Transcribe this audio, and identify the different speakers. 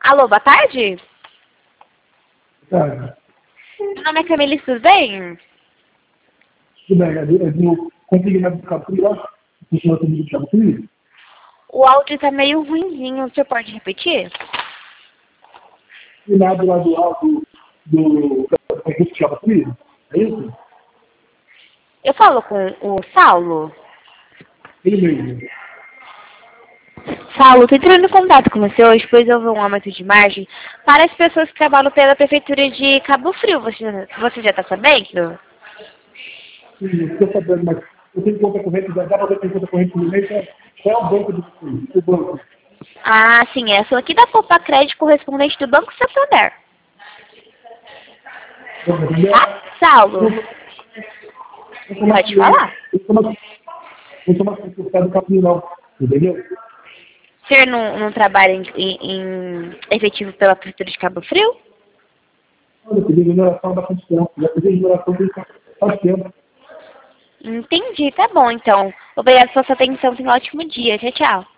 Speaker 1: Alô, boa tarde?
Speaker 2: Tá.
Speaker 1: Meu nome é Camille, tudo bem?
Speaker 2: Tudo bem, é do consignado do Capri lá? Continua comigo do Capri?
Speaker 1: O áudio tá meio ruinzinho, você pode repetir?
Speaker 2: Consignado lá do alto do Capri? É isso?
Speaker 1: Eu falo com o Saulo.
Speaker 2: Ele mesmo.
Speaker 1: Saulo, tô entrando em contato com você hoje, pois houve um aumento de margem para as pessoas que trabalham pela Prefeitura de Cabo Frio. Você já tá sabendo?
Speaker 2: Sim, eu estou sabendo, mas eu tenho conta corrente, dá para ver que tem conta corrente no mês, qual é o banco do banco?
Speaker 1: Ah, sim, essa aqui da Poupa Crédito correspondente do Banco Santander.
Speaker 2: Entendeu?
Speaker 1: Tá? Saulo, pode falar.
Speaker 2: Eu sou uma secretária do Capri, não. Entendeu?
Speaker 1: Você não trabalha em efetivo pela Prefeitura de Cabo Frio?
Speaker 2: Olha, eu pedi mineração há bastante tempo. Já pedi mineração faz tempo.
Speaker 1: Entendi, tá bom então. Obrigada pela sua atenção, tenha um ótimo dia. Tchau, tchau.